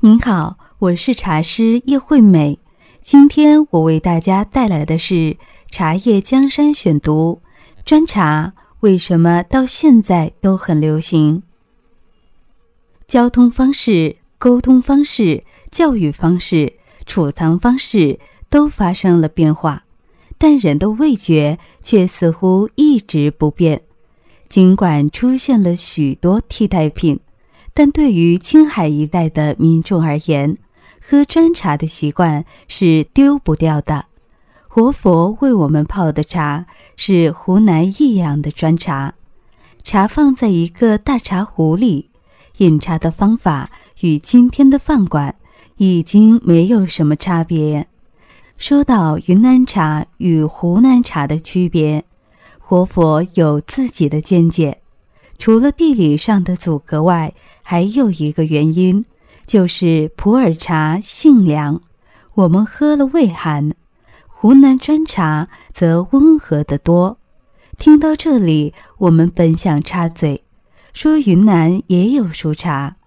您好，我是茶师叶惠美。今天我为大家带来的是《茶叶江山选读》专茶为什么到现在都很流行。交通方式、沟通方式、教育方式、储藏方式都发生了变化，但人的味觉却似乎一直不变。尽管出现了许多替代品，但对于青海一带的民众而言，喝砖茶的习惯是丢不掉的。活佛为我们泡的茶是湖南益阳的砖茶，茶放在一个大茶壶里，饮茶的方法与今天的饭馆已经没有什么差别。说到云南茶与湖南茶的区别，活佛有自己的见解。除了地理上的阻隔外，还有一个原因，就是普洱茶性凉，我们喝了胃寒；湖南砖茶则温和得多。听到这里，我们本想插嘴，说云南也有熟茶，